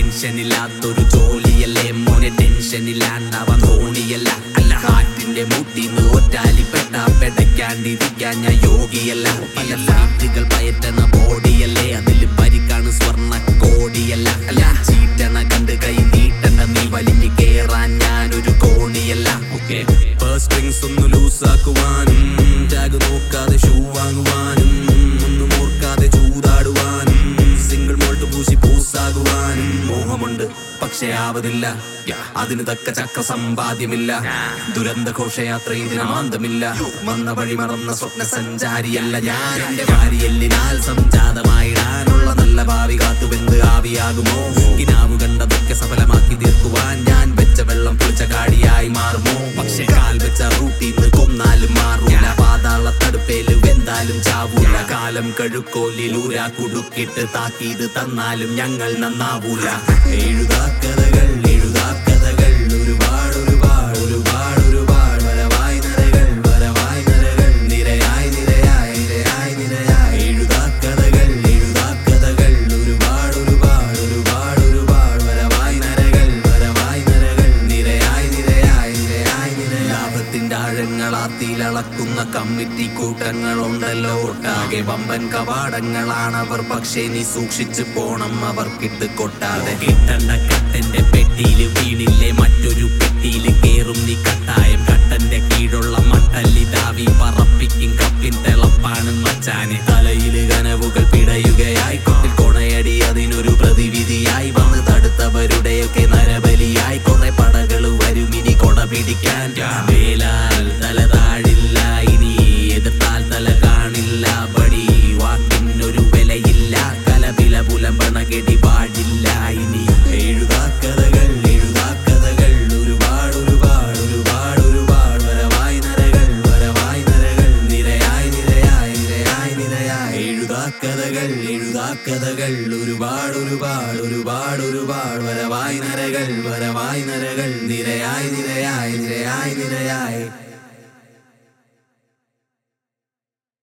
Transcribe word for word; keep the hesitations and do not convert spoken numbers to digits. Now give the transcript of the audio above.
ടെൻഷനില്ലാത്തൊരു ജോലിയല്ലേ മോനെ, ടെൻഷനില്ലാണ്ടാവാൻ തോണിയല്ല. അല്ല ഹാർട്ടിന്റെ മുട്ടിന്ന് ഒറ്റാലിപ്പെട്ട പെടയ്ക്കാണ്ടിരിക്കാൻ ഞാൻ യോഗിയല്ല. പല ഫ്ലൈറ്റുകൾ പയറ്റണ ബോഡിയല്ലേ, അതിൽ പരിക്കാണ് സ്വർണ്ണ കോടിയല്ല. അല്ല ചീറ്റണ കണ്ട് കൈ നീട്ടണ്ട, നീ വലിഞ്ഞു കേറാൻ ഞാനൊരു കോണിയല്ല. ഓക്കെ സ്ട്രിങ്സ് ഒന്ന് ലൂസാക്കുവാനും, ടാഗ് നോക്കാതെ ഷൂ വാങ്ങുവാനും, ഒന്നും ഓർക്കാതെ ചൂതാടുവാനും, സിംഗിൾ മോൾട്ട് പൂശി പൂസാകുവാനും മോഹമുണ്ട്, പക്ഷെ ആവതില്ല. അതിന് തക്ക ചക്ര സമ്പാദ്യമില്ല. ദുരന്ത ഘോഷയാത്ര ഇതിനാന്തമില്ല. വന്ന വഴി മറന്ന സ്വപ്ന സഞ്ചാരിയല്ല ഞാൻ. എന്റെ വാരിയെല്ലിനാൽ സംജാതമായിടാനുള്ള നല്ല ഭാവി കാത്തുവെന്ത് ആവിയാകുമോ? കിനാവ് കണ്ടതൊക്കെ സഫലമാക്കി തീർക്കുവാൻ ഞാൻ വെച്ച വെള്ളം പുളിച്ച കാടിയായി മാറുമോ? പക്ഷെ കാൽ വെച്ച റൂട്ടിന്ന് കൊന്നാലും മാറൂല, പാതാള തടുപ്പേല് വെന്താലും ചാവൂല. കാലം കഴുക്കോലിലൂരാ കുടുക്കിട്ട് താക്കീത് തന്നാലും ഞങ്ങൾ നന്നാവൂല. എഴുതാക്കഥകൾ എഴുതാക്കഥകൾ ഒരുപാട് ഒരുപാട് ഒരുപാട് ഒരുപാട് വരവായി നരകൾ വരവായി നരകൾ നിരയായി നിരയായി നിരയായി നിരയായി. എഴുതാക്കഥകൾ എഴുതാക്കഥകൾ ഒരുപാട് ഒരുപാട് ഒരുപാട് ഒരുപാട് വരവായി നരകൾ വരവായി നരകൾ നിരയായി നിരയായി നിരയായി നിരയായി. ലാഭത്തിന്റെ ആഴങ്ങളാത്തിലളക്കുന്ന കമ്മിറ്റി കൂട്ടങ്ങളുണ്ടല്ലോ ഒട്ടാകെ. വമ്പൻ കവാടങ്ങളാണവർ, പക്ഷേ നീ സൂക്ഷിച്ചു പോണം അവർക്കിട്ട് കൊട്ടാതെ. കിട്ടണ്ട കട്ടന്റെ പെട്ടിയില് വീണില്ലേ മറ്റൊരു പെട്ടിയില് കേറും നീ കട്ടായം. കട്ടന്റെ കീഴുള്ള മട്ടല്ലി ദാവി പറപ്പിക്കും കപ്പിൻ തിളപ്പാണ് മച്ചാനെ. തലയില് കനവുകൾ പിടയുകയായി, കൊട്ടിൽ കൊണയടി അതിനൊരു പ്രതിവിധിയായി. വന്ന് തടുത്തവരുടെയൊക്കെ നരബലിയായി. കുറെ പടകള് വരുമിനി കൊട പിടിക്കാൻ. വേലാൽ തല താഴില്ല ഇനി, എതിർത്താൽ തല കാണില്ല. ബടി വാക്കിനൊരു വിലയില്ല, കലപില പുലമ്പണ കെടി പാടില്ല ഇനി. എഴുതാക്കഥകൾ എഴുതാക്കഥകൾ ഒരുപാട് ഒരുപാട് ഒരുപാട് ഒരുപാട് വരവായി നരകൾ വരവായി നരകൾ നിരയായി നിരയായി നിരയായി നിരയായി. എഴുതാക്കഥകൾ എഴുതാക്കഥകൾ ഒരുപാട് ഒരുപാട് ഒരുപാട് ഒരുപാട് വരവായി നരകൾ വരവായി നരകൾ നിരയായി നിരയായി നിരയായി നിരയായി.